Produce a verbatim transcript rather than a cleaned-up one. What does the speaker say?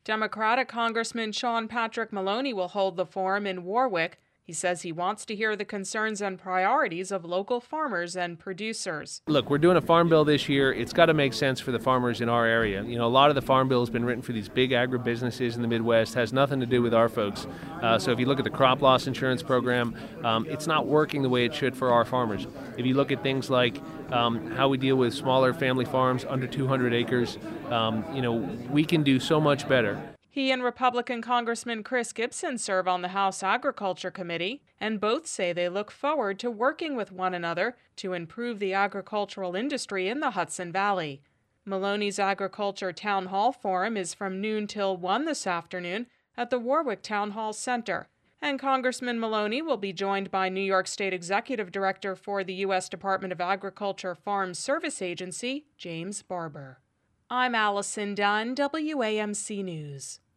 Democratic Congressman Sean Patrick Maloney will hold the forum in Warwick. He says he wants to hear the concerns and priorities of local farmers and producers. Look, we're doing a farm bill this year. It's got to make sense for the farmers in our area. You know, a lot of the farm bill has been written for these big agribusinesses in the Midwest, has nothing to do with our folks. Uh, so if you look at the crop loss insurance program, um, it's not working the way it should for our farmers. If you look at things like um, how we deal with smaller family farms under two hundred acres, um, you know, we can do so much better. He and Republican Congressman Chris Gibson serve on the House Agriculture Committee, and both say they look forward to working with one another to improve the agricultural industry in the Hudson Valley. Maloney's Agriculture Town Hall Forum is from noon till one this afternoon at the Warwick Town Hall Center, and Congressman Maloney will be joined by New York State Executive Director for the U S Department of Agriculture Farm Service Agency, James Barber. I'm Allison Dunn, W A M C News.